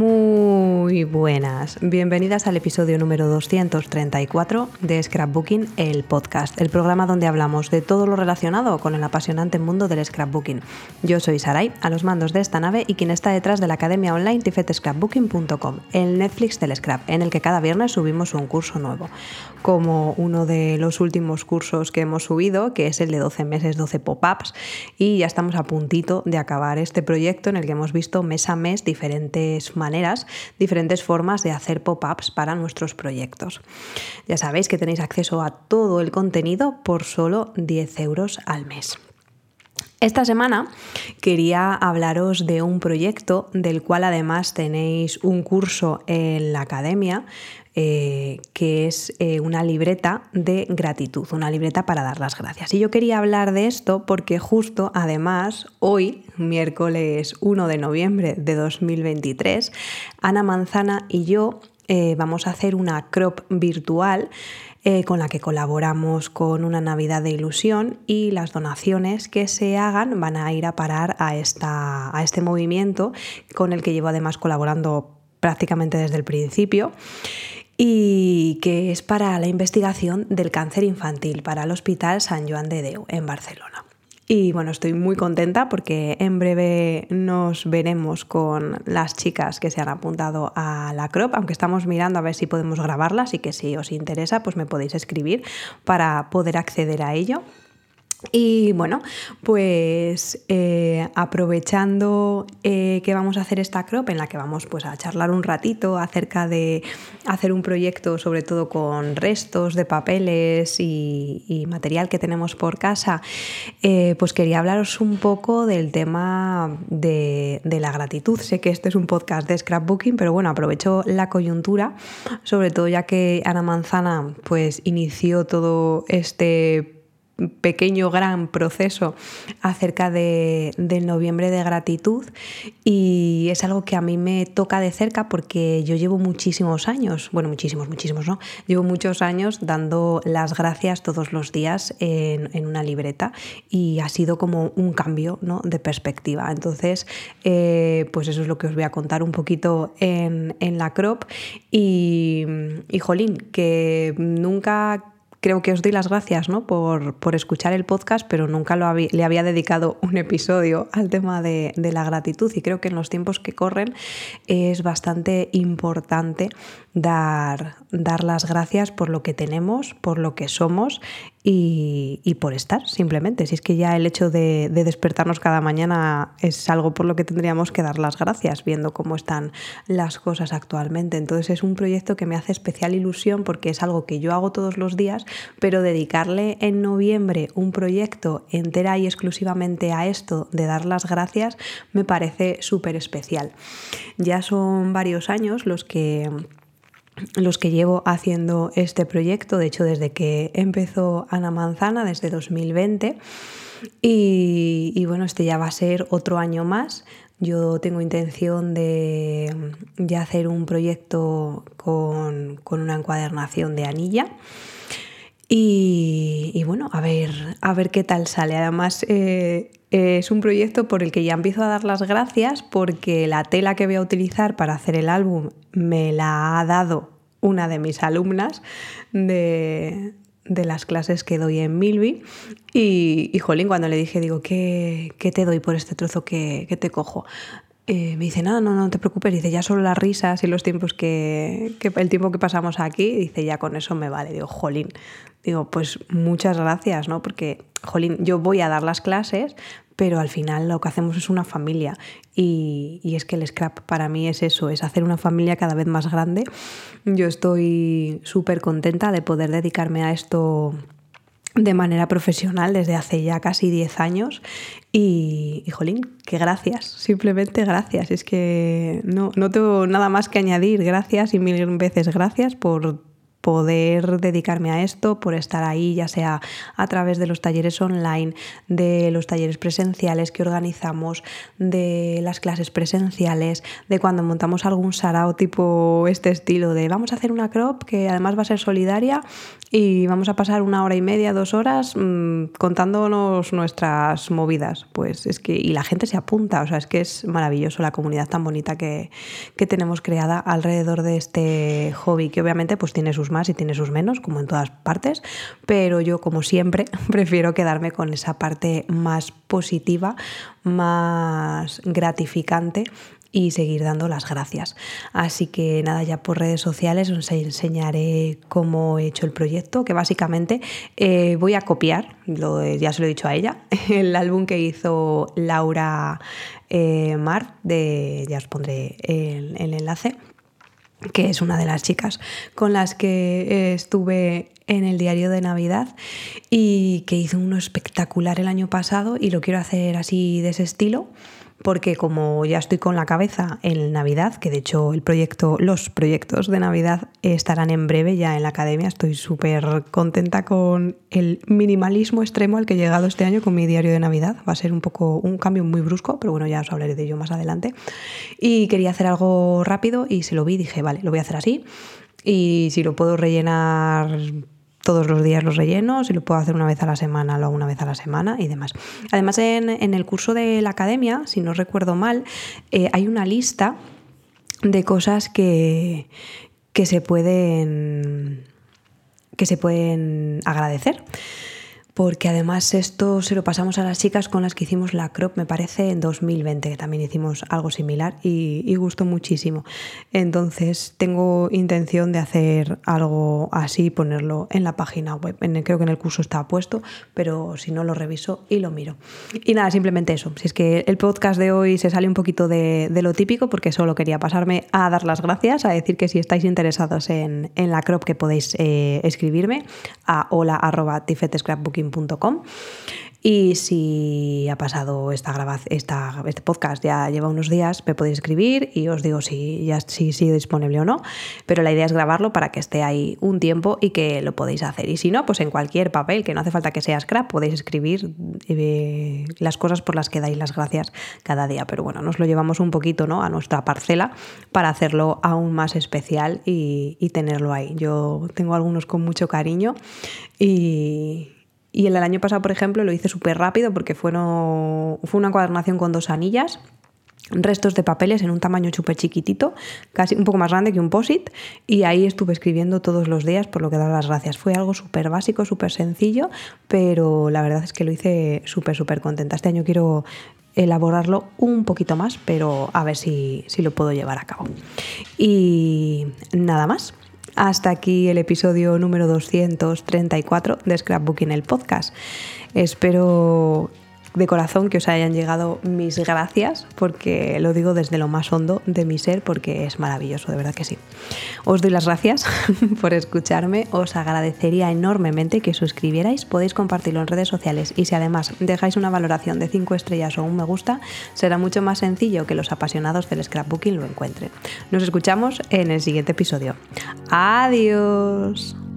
Muy buenas, bienvenidas al episodio número 234 de Scrapbooking, el podcast, el programa donde hablamos de todo lo relacionado con el apasionante mundo del scrapbooking. Yo soy Saray, a los mandos de esta nave y quien está detrás de la academia online tifetscrapbooking.com, el Netflix del scrap, en el que cada viernes subimos un curso nuevo, como uno de los últimos cursos que hemos subido, que es el de 12 meses, 12 pop-ups, y ya estamos a puntito de acabar este proyecto en el que hemos visto mes a mes diferentes maneras, diferentes formas de hacer pop-ups para nuestros proyectos. Ya sabéis que tenéis acceso a todo el contenido por solo 10 euros al mes. Esta semana quería hablaros de un proyecto del cual además tenéis un curso en la academia, que es una libreta de gratitud, una libreta para dar las gracias. Y yo quería hablar de esto porque justo además hoy, miércoles 1 de noviembre de 2023, Ana Manzana y yo vamos a hacer una crop virtual con la que colaboramos con una Navidad de Ilusión, y las donaciones que se hagan van a ir a parar a este movimiento con el que llevo además colaborando prácticamente desde el principio, y que es para la investigación del cáncer infantil para el Hospital Sant Joan de Déu en Barcelona. Y bueno, estoy muy contenta porque en breve nos veremos con las chicas que se han apuntado a la crop, aunque estamos mirando a ver si podemos grabarlas, y que si os interesa pues me podéis escribir para poder acceder a ello. Y bueno, pues aprovechando que vamos a hacer esta crop en la que vamos pues a charlar un ratito acerca de hacer un proyecto sobre todo con restos de papeles y material que tenemos por casa, pues quería hablaros un poco del tema de la gratitud. Sé que este es un podcast de scrapbooking, pero bueno, aprovecho la coyuntura, sobre todo ya que Ana Manzana pues inició todo este pequeño gran proceso acerca del noviembre de gratitud, y es algo que a mí me toca de cerca porque yo llevo muchísimos años, bueno, muchísimos no, llevo muchos años dando las gracias todos los días en una libreta, y ha sido como un cambio, ¿no?, de perspectiva. Entonces pues eso es lo que os voy a contar un poquito en la crop, y jolín, que nunca... Creo que os doy las gracias, ¿no?, por escuchar el podcast, pero nunca le había dedicado un episodio al tema de la gratitud, y creo que en los tiempos que corren es bastante importante dar las gracias por lo que tenemos, por lo que somos y por estar, simplemente. Si es que ya el hecho de despertarnos cada mañana es algo por lo que tendríamos que dar las gracias, viendo cómo están las cosas actualmente. Entonces es un proyecto que me hace especial ilusión porque es algo que yo hago todos los días, pero dedicarle en noviembre un proyecto entera y exclusivamente a esto de dar las gracias me parece súper especial. Ya son varios años los que llevo haciendo este proyecto, de hecho desde que empezó Ana Manzana, desde 2020, y bueno, este ya va a ser otro año más. Yo tengo intención de hacer un proyecto con una encuadernación de anilla, y bueno, a ver qué tal sale. Además es un proyecto por el que ya empiezo a dar las gracias porque la tela que voy a utilizar para hacer el álbum me la ha dado una de mis alumnas de las clases que doy en Milby, y jolín, cuando le dije, digo, ¿qué te doy por este trozo que te cojo? Me dice, no te preocupes, dice, ya solo las risas y los tiempos el tiempo que pasamos aquí, dice, ya con eso me vale. Digo, jolín, digo, pues muchas gracias, ¿no? Porque, jolín, yo voy a dar las clases, pero al final lo que hacemos es una familia, y es que el scrap para mí es eso, es hacer una familia cada vez más grande. Yo estoy súper contenta de poder dedicarme a esto de manera profesional desde hace ya casi 10 años, y jolín, que gracias, simplemente gracias. Es que no tengo nada más que añadir. Gracias y mil veces gracias por poder dedicarme a esto, por estar ahí, ya sea a través de los talleres online, de los talleres presenciales que organizamos, de las clases presenciales, de cuando montamos algún sarao tipo este estilo de vamos a hacer una crop que además va a ser solidaria y vamos a pasar 1 hora y media, 2 horas contándonos nuestras movidas. Pues es que, y la gente se apunta, o sea, es que es maravilloso la comunidad tan bonita que tenemos creada alrededor de este hobby, que obviamente pues tiene sus más y tiene sus menos, como en todas partes, pero yo, como siempre, prefiero quedarme con esa parte más positiva, más gratificante y seguir dando las gracias. Así que nada, ya por redes sociales os enseñaré cómo he hecho el proyecto, que básicamente voy a copiar, ya se lo he dicho a ella, el álbum que hizo Laura Mar, ya os pondré el enlace, que es una de las chicas con las que estuve en el diario de Navidad y que hizo uno espectacular el año pasado, y lo quiero hacer así de ese estilo, porque como ya estoy con la cabeza en Navidad, que de hecho los proyectos de Navidad estarán en breve ya en la academia, estoy súper contenta con el minimalismo extremo al que he llegado este año con mi diario de Navidad. Va a ser un cambio muy brusco, pero bueno, ya os hablaré de ello más adelante. Y quería hacer algo rápido y se lo vi y dije, vale, lo voy a hacer así, y si lo puedo rellenar todos los días los rellenos, si lo puedo hacer una vez a la semana, lo hago una vez a la semana y demás. Además, en el curso de la academia, si no recuerdo mal, hay una lista de cosas que se pueden agradecer. Porque además esto se lo pasamos a las chicas con las que hicimos la crop, me parece, en 2020, que también hicimos algo similar y gustó muchísimo. Entonces tengo intención de hacer algo así, ponerlo en la página web. Creo que en el curso está puesto, pero si no, lo reviso y lo miro. Y nada, simplemente eso. Si es que el podcast de hoy se sale un poquito de lo típico, porque solo quería pasarme a dar las gracias, a decir que si estáis interesados en la crop, que podéis escribirme a hola@tifetescrapbooking.com. Y si ha pasado este podcast, ya lleva unos días, me podéis escribir y os digo si sigue disponible o no, pero la idea es grabarlo para que esté ahí un tiempo y que lo podéis hacer. Y si no, pues en cualquier papel, que no hace falta que sea scrap, podéis escribir las cosas por las que dais las gracias cada día. Pero bueno, nos lo llevamos un poquito, ¿no?, a nuestra parcela para hacerlo aún más especial y tenerlo ahí. Yo tengo algunos con mucho cariño y el año pasado, por ejemplo, lo hice súper rápido porque fue una encuadernación con 2 anillas, restos de papeles en un tamaño súper chiquitito, casi un poco más grande que un post-it, y ahí estuve escribiendo todos los días por lo que dar las gracias. Fue algo súper básico, súper sencillo, pero la verdad es que lo hice súper contenta. Este año quiero elaborarlo un poquito más, pero a ver si lo puedo llevar a cabo. Y nada más. Hasta aquí el episodio número 234 de Scrapbooking, el podcast. Espero de corazón que os hayan llegado mis gracias, porque lo digo desde lo más hondo de mi ser, porque es maravilloso, de verdad que sí. Os doy las gracias por escucharme, os agradecería enormemente que suscribierais, podéis compartirlo en redes sociales, y si además dejáis una valoración de 5 estrellas o un me gusta, será mucho más sencillo que los apasionados del scrapbooking lo encuentren. Nos escuchamos en el siguiente episodio. ¡Adiós!